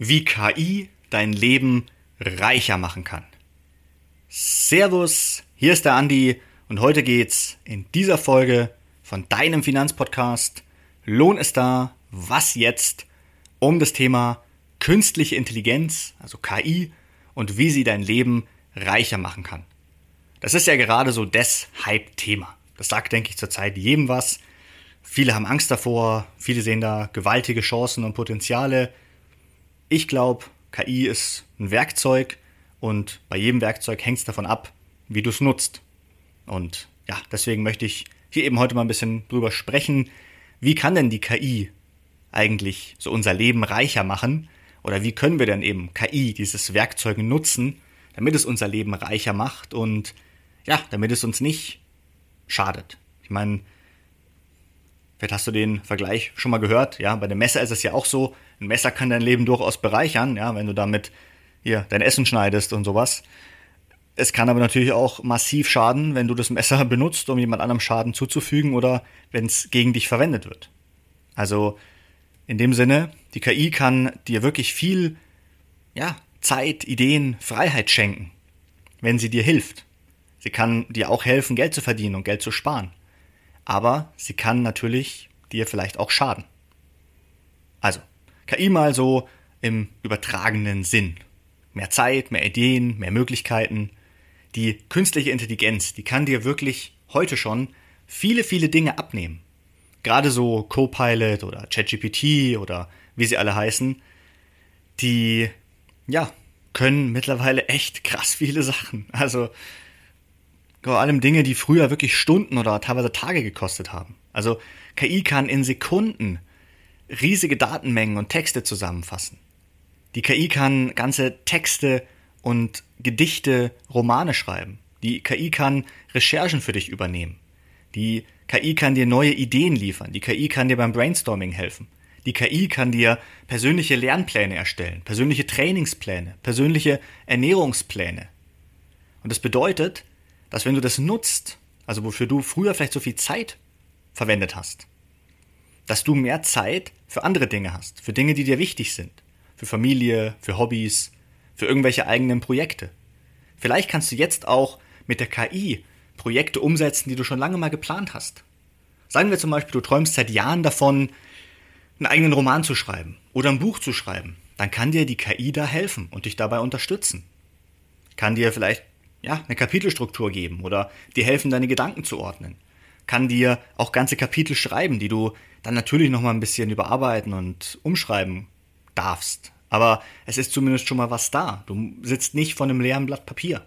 wie KI dein Leben reicher machen kann. Servus, hier ist der Andi und heute geht's in dieser Folge von deinem Finanzpodcast Lohn ist da, was jetzt? Um das Thema künstliche Intelligenz, also KI, und wie sie dein Leben reicher machen kann. Das ist ja gerade so das Hype-Thema. Das sagt, denke ich, zurzeit jedem was. Viele haben Angst davor, viele sehen da gewaltige Chancen und Potenziale. Ich glaube, KI ist ein Werkzeug und bei jedem Werkzeug hängt es davon ab, wie du es nutzt. Und ja, deswegen möchte ich hier eben heute mal ein bisschen drüber sprechen, wie kann denn die KI eigentlich so unser Leben reicher machen? Oder wie können wir denn eben KI, dieses Werkzeug nutzen, damit es unser Leben reicher macht und ja, damit es uns nicht schadet. Ich meine, vielleicht hast du den Vergleich schon mal gehört, ja, bei dem Messer ist es ja auch so, ein Messer kann dein Leben durchaus bereichern, ja, wenn du damit hier dein Essen schneidest und sowas. Es kann aber natürlich auch massiv schaden, wenn du das Messer benutzt, um jemand anderem Schaden zuzufügen oder wenn es gegen dich verwendet wird. Also in dem Sinne, die KI kann dir wirklich viel, ja, Zeit, Ideen, Freiheit schenken, wenn sie dir hilft. Sie kann dir auch helfen, Geld zu verdienen und Geld zu sparen. Aber sie kann natürlich dir vielleicht auch schaden. Also, KI mal so im übertragenen Sinn. Mehr Zeit, mehr Ideen, mehr Möglichkeiten. Die künstliche Intelligenz, die kann dir wirklich heute schon viele, viele Dinge abnehmen. Gerade so Copilot oder ChatGPT oder wie sie alle heißen, die, ja, können mittlerweile echt krass viele Sachen. Also vor allem Dinge, die früher wirklich Stunden oder teilweise Tage gekostet haben. Also KI kann in Sekunden riesige Datenmengen und Texte zusammenfassen. Die KI kann ganze Texte und Gedichte, Romane schreiben. Die KI kann Recherchen für dich übernehmen. Die KI kann dir neue Ideen liefern. Die KI kann dir beim Brainstorming helfen. Die KI kann dir persönliche Lernpläne erstellen, persönliche Trainingspläne, persönliche Ernährungspläne. Und das bedeutet, dass wenn du das nutzt, also wofür du früher vielleicht so viel Zeit verwendet hast, dass du mehr Zeit für andere Dinge hast, für Dinge, die dir wichtig sind, für Familie, für Hobbys, für irgendwelche eigenen Projekte. Vielleicht kannst du jetzt auch mit der KI Projekte umsetzen, die du schon lange mal geplant hast. Sagen wir zum Beispiel, du träumst seit Jahren davon, einen eigenen Roman zu schreiben oder ein Buch zu schreiben. Dann kann dir die KI da helfen und dich dabei unterstützen. Kann dir vielleicht eine Kapitelstruktur geben oder dir helfen, deine Gedanken zu ordnen. Kann dir auch ganze Kapitel schreiben, die du dann natürlich nochmal ein bisschen überarbeiten und umschreiben darfst. Aber es ist zumindest schon mal was da. Du sitzt nicht vor einem leeren Blatt Papier.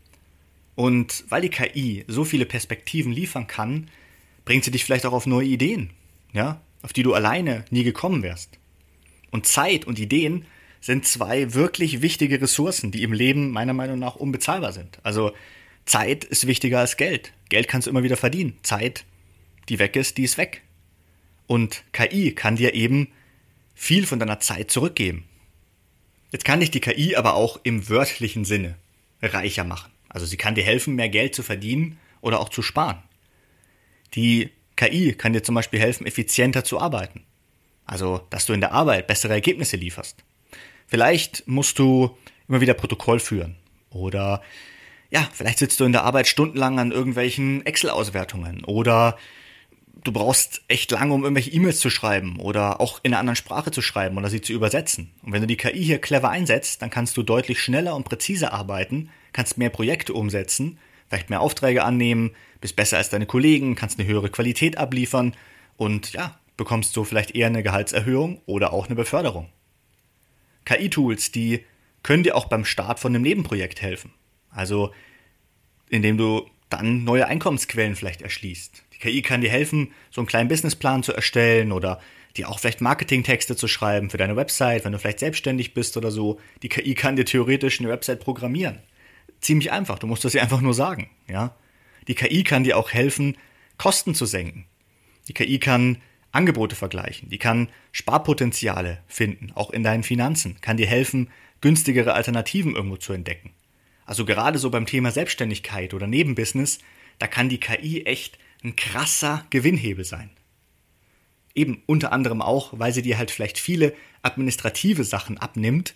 Und weil die KI so viele Perspektiven liefern kann, bringt sie dich vielleicht auch auf neue Ideen, ja, auf die du alleine nie gekommen wärst. Und Zeit und Ideen sind zwei wirklich wichtige Ressourcen, die im Leben meiner Meinung nach unbezahlbar sind. Also Zeit ist wichtiger als Geld. Geld kannst du immer wieder verdienen. Zeit, die weg ist, die ist weg. Und KI kann dir eben viel von deiner Zeit zurückgeben. Jetzt kann dich die KI aber auch im wörtlichen Sinne reicher machen. Also sie kann dir helfen, mehr Geld zu verdienen oder auch zu sparen. Die KI kann dir zum Beispiel helfen, effizienter zu arbeiten. Also, dass du in der Arbeit bessere Ergebnisse lieferst. Vielleicht musst du immer wieder Protokoll führen oder ja, vielleicht sitzt du in der Arbeit stundenlang an irgendwelchen Excel-Auswertungen oder du brauchst echt lange, um irgendwelche E-Mails zu schreiben oder auch in einer anderen Sprache zu schreiben oder sie zu übersetzen. Und wenn du die KI hier clever einsetzt, dann kannst du deutlich schneller und präziser arbeiten, kannst mehr Projekte umsetzen, vielleicht mehr Aufträge annehmen, bist besser als deine Kollegen, kannst eine höhere Qualität abliefern und ja, bekommst du vielleicht eher eine Gehaltserhöhung oder auch eine Beförderung. KI-Tools, die können dir auch beim Start von einem Nebenprojekt helfen. Also, indem du dann neue Einkommensquellen vielleicht erschließt. Die KI kann dir helfen, so einen kleinen Businessplan zu erstellen oder dir auch vielleicht Marketingtexte zu schreiben für deine Website, wenn du vielleicht selbstständig bist oder so. Die KI kann dir theoretisch eine Website programmieren. Ziemlich einfach, du musst das ihr einfach nur sagen, ja. Die KI kann dir auch helfen, Kosten zu senken. Die KI kann Angebote vergleichen, die kann Sparpotenziale finden, auch in deinen Finanzen, kann dir helfen, günstigere Alternativen irgendwo zu entdecken. Also gerade so beim Thema Selbstständigkeit oder Nebenbusiness, da kann die KI echt ein krasser Gewinnhebel sein. Eben unter anderem auch, weil sie dir halt vielleicht viele administrative Sachen abnimmt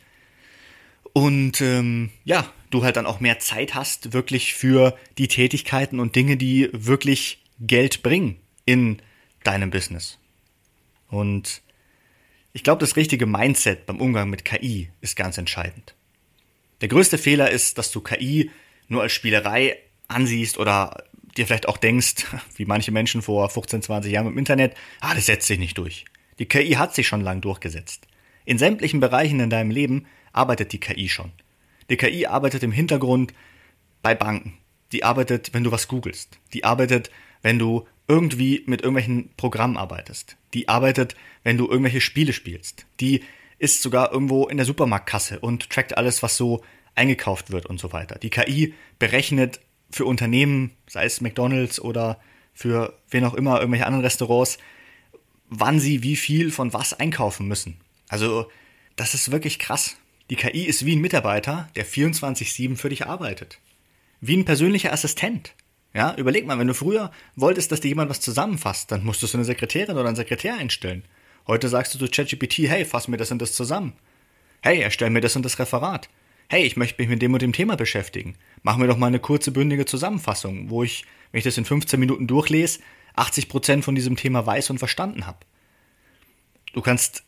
und du halt dann auch mehr Zeit hast, wirklich für die Tätigkeiten und Dinge, die wirklich Geld bringen in deinem Business. Und ich glaube, das richtige Mindset beim Umgang mit KI ist ganz entscheidend. Der größte Fehler ist, dass du KI nur als Spielerei ansiehst oder dir vielleicht auch denkst, wie manche Menschen vor 15, 20 Jahren im Internet, das setzt sich nicht durch. Die KI hat sich schon lang durchgesetzt. In sämtlichen Bereichen in deinem Leben arbeitet die KI schon. Die KI arbeitet im Hintergrund bei Banken. Die arbeitet, wenn du was googelst. Die arbeitet, wenn du irgendwie mit irgendwelchen Programmen arbeitest. Die arbeitet, wenn du irgendwelche Spiele spielst. Die ist sogar irgendwo in der Supermarktkasse und trackt alles, was so eingekauft wird und so weiter. Die KI berechnet für Unternehmen, sei es McDonald's oder für wen auch immer, irgendwelche anderen Restaurants, wann sie wie viel von was einkaufen müssen. Also das ist wirklich krass. Die KI ist wie ein Mitarbeiter, der 24/7 für dich arbeitet. Wie ein persönlicher Assistent. Ja, überleg mal, wenn du früher wolltest, dass dir jemand was zusammenfasst, dann musstest du eine Sekretärin oder einen Sekretär einstellen. Heute sagst du zu ChatGPT, hey, fass mir das und das zusammen. Hey, erstell mir das und das Referat. Hey, ich möchte mich mit dem und dem Thema beschäftigen. Mach mir doch mal eine kurze, bündige Zusammenfassung, wo ich, wenn ich das in 15 Minuten durchlese, 80% von diesem Thema weiß und verstanden habe. Du kannst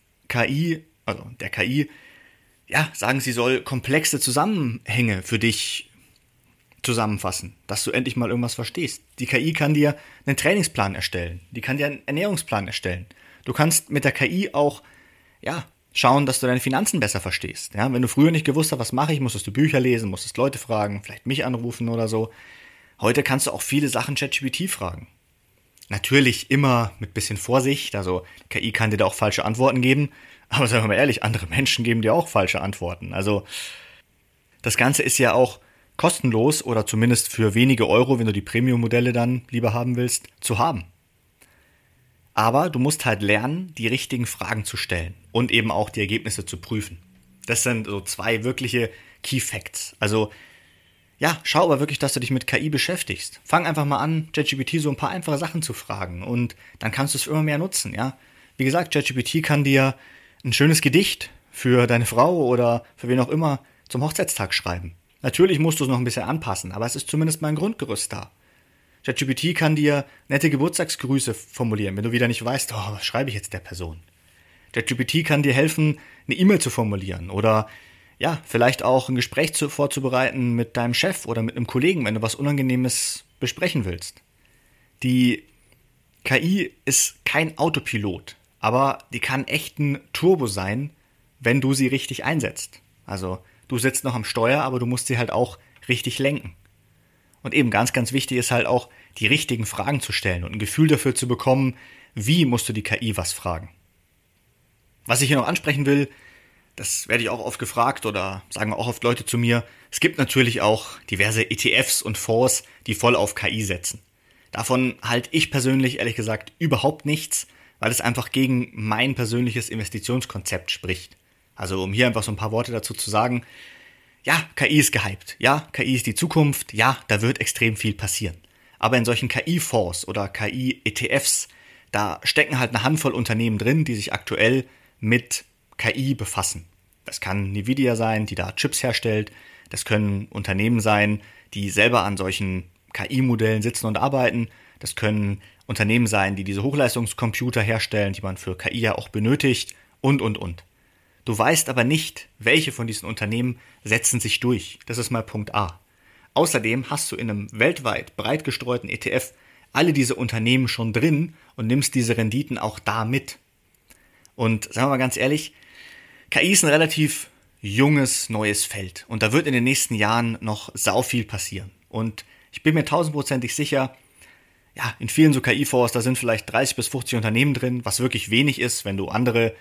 der KI, sagen, sie soll komplexe Zusammenhänge für dich zusammenfassen, dass du endlich mal irgendwas verstehst. Die KI kann dir einen Trainingsplan erstellen. Die kann dir einen Ernährungsplan erstellen. Du kannst mit der KI auch, schauen, dass du deine Finanzen besser verstehst. Ja, wenn du früher nicht gewusst hast, was mache ich, musstest du Bücher lesen, musstest Leute fragen, vielleicht mich anrufen oder so. Heute kannst du auch viele Sachen ChatGPT fragen. Natürlich immer mit bisschen Vorsicht, also KI kann dir da auch falsche Antworten geben, aber sagen wir mal ehrlich, andere Menschen geben dir auch falsche Antworten. Also das Ganze ist ja auch kostenlos oder zumindest für wenige Euro, wenn du die Premium-Modelle dann lieber haben willst, zu haben. Aber du musst halt lernen, die richtigen Fragen zu stellen und eben auch die Ergebnisse zu prüfen. Das sind so 2 wirkliche Key Facts. Also schau aber wirklich, dass du dich mit KI beschäftigst. Fang einfach mal an, ChatGPT so ein paar einfache Sachen zu fragen und dann kannst du es immer mehr nutzen. Ja? Wie gesagt, ChatGPT kann dir ein schönes Gedicht für deine Frau oder für wen auch immer zum Hochzeitstag schreiben. Natürlich musst du es noch ein bisschen anpassen, aber es ist zumindest mal ein Grundgerüst da. ChatGPT kann dir nette Geburtstagsgrüße formulieren, wenn du wieder nicht weißt, was schreibe ich jetzt der Person. ChatGPT kann dir helfen, eine E-Mail zu formulieren oder vielleicht auch ein Gespräch vorzubereiten mit deinem Chef oder mit einem Kollegen, wenn du was Unangenehmes besprechen willst. Die KI ist kein Autopilot, aber die kann echt ein Turbo sein, wenn du sie richtig einsetzt. Also du sitzt noch am Steuer, aber du musst sie halt auch richtig lenken. Und eben ganz, ganz wichtig ist halt auch, die richtigen Fragen zu stellen und ein Gefühl dafür zu bekommen, wie musst du die KI was fragen. Was ich hier noch ansprechen will, das werde ich auch oft gefragt oder sagen auch oft Leute zu mir, es gibt natürlich auch diverse ETFs und Fonds, die voll auf KI setzen. Davon halte ich persönlich ehrlich gesagt überhaupt nichts, weil es einfach gegen mein persönliches Investitionskonzept spricht. Also um hier einfach so ein paar Worte dazu zu sagen, KI ist gehypt, KI ist die Zukunft, da wird extrem viel passieren. Aber in solchen KI-Fonds oder KI-ETFs, da stecken halt eine Handvoll Unternehmen drin, die sich aktuell mit KI befassen. Das kann Nvidia sein, die da Chips herstellt, das können Unternehmen sein, die selber an solchen KI-Modellen sitzen und arbeiten, das können Unternehmen sein, die diese Hochleistungscomputer herstellen, die man für KI ja auch benötigt und. Du weißt aber nicht, welche von diesen Unternehmen setzen sich durch. Das ist mal Punkt A. Außerdem hast du in einem weltweit breit gestreuten ETF alle diese Unternehmen schon drin und nimmst diese Renditen auch da mit. Und sagen wir mal ganz ehrlich, KI ist ein relativ junges, neues Feld. Und da wird in den nächsten Jahren noch sau viel passieren. Und ich bin mir 1000%ig sicher, in vielen so KI-Fonds, da sind vielleicht 30 bis 50 Unternehmen drin, was wirklich wenig ist, wenn du andere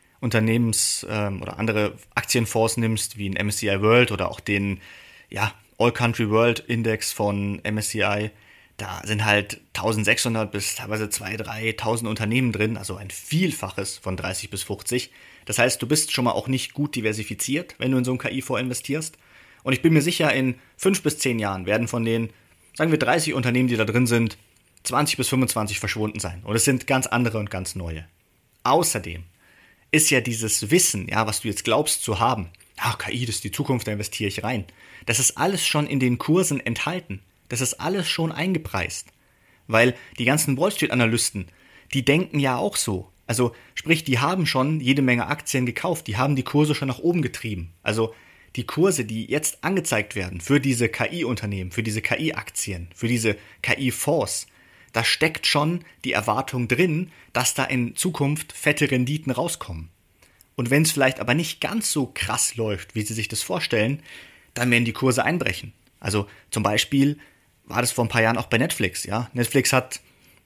oder andere Aktienfonds nimmst, wie ein MSCI World oder auch den All Country World Index von MSCI, da sind halt 1600 bis teilweise 2.000, 3.000 Unternehmen drin, also ein Vielfaches von 30 bis 50. Das heißt, du bist schon mal auch nicht gut diversifiziert, wenn du in so einen KI-Fonds investierst. Und ich bin mir sicher, in 5 bis 10 Jahren werden von den, sagen wir 30 Unternehmen, die da drin sind, 20 bis 25 verschwunden sein. Und es sind ganz andere und ganz neue. Außerdem ist ja dieses Wissen, ja, was du jetzt glaubst zu haben, KI, das ist die Zukunft, da investiere ich rein. Das ist alles schon in den Kursen enthalten. Das ist alles schon eingepreist. Weil die ganzen Wall Street Analysten, die denken ja auch so. Also sprich, die haben schon jede Menge Aktien gekauft, die haben die Kurse schon nach oben getrieben. Also die Kurse, die jetzt angezeigt werden für diese KI-Unternehmen, für diese KI-Aktien, für diese KI-Fonds, da steckt schon die Erwartung drin, dass da in Zukunft fette Renditen rauskommen. Und wenn es vielleicht aber nicht ganz so krass läuft, wie sie sich das vorstellen, dann werden die Kurse einbrechen. Also zum Beispiel war das vor ein paar Jahren auch bei Netflix. Ja? Netflix hat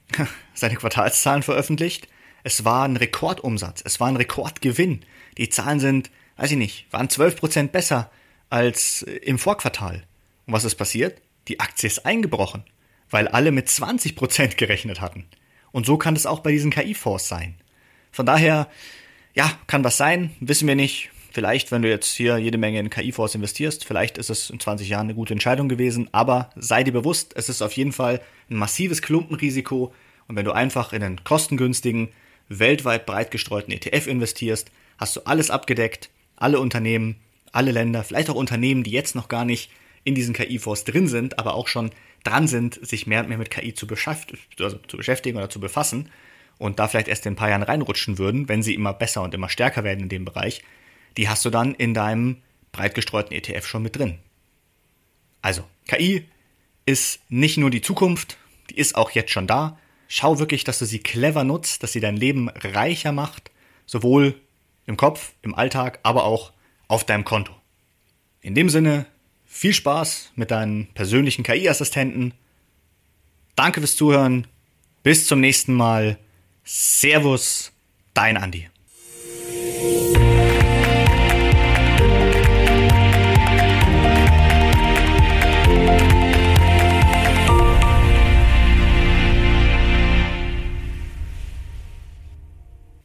seine Quartalszahlen veröffentlicht. Es war ein Rekordumsatz, es war ein Rekordgewinn. Die Zahlen sind, weiß ich nicht, waren 12% besser als im Vorquartal. Und was ist passiert? Die Aktie ist eingebrochen, weil alle mit 20% gerechnet hatten. Und so kann es auch bei diesen KI-Fonds sein. Von daher, ja, kann was sein, wissen wir nicht. Vielleicht, wenn du jetzt hier jede Menge in KI-Fonds investierst, vielleicht ist es in 20 Jahren eine gute Entscheidung gewesen, aber sei dir bewusst, es ist auf jeden Fall ein massives Klumpenrisiko und wenn du einfach in einen kostengünstigen, weltweit breit gestreuten ETF investierst, hast du alles abgedeckt, alle Unternehmen, alle Länder, vielleicht auch Unternehmen, die jetzt noch gar nicht in diesen KI-Fonds drin sind, aber auch schon dran sind, sich mehr und mehr mit KI zu beschäftigen oder zu befassen und da vielleicht erst in ein paar Jahren reinrutschen würden, wenn sie immer besser und immer stärker werden in dem Bereich, die hast du dann in deinem breit gestreuten ETF schon mit drin. Also, KI ist nicht nur die Zukunft, die ist auch jetzt schon da. Schau wirklich, dass du sie clever nutzt, dass sie dein Leben reicher macht, sowohl im Kopf, im Alltag, aber auch auf deinem Konto. In dem Sinne, viel Spaß mit deinen persönlichen KI-Assistenten. Danke fürs Zuhören. Bis zum nächsten Mal. Servus, dein Andi.